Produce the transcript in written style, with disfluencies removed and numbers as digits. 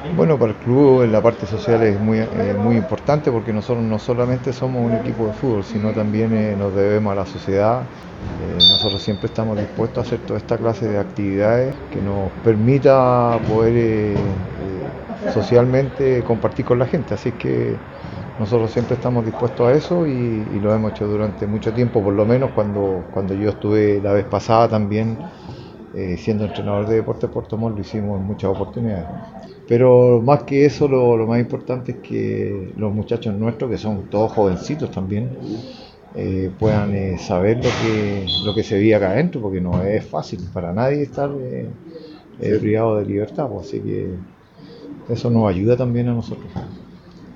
Bueno, para el club la parte social es muy importante porque nosotros no solamente somos un equipo de fútbol, sino también nos debemos a la sociedad. Nosotros siempre estamos dispuestos a hacer toda esta clase de actividades que nos permita poder socialmente compartir con la gente. Así que nosotros siempre estamos dispuestos a eso y lo hemos hecho durante mucho tiempo, por lo menos cuando yo estuve la vez pasada también siendo entrenador de Deportes Puerto Montt lo hicimos en muchas oportunidades. Pero más que eso, lo más importante es que los muchachos nuestros, que son todos jovencitos también, puedan saber lo que se vive acá adentro, porque no es fácil para nadie estar Sí. privado de libertad, pues, así que eso nos ayuda también a nosotros.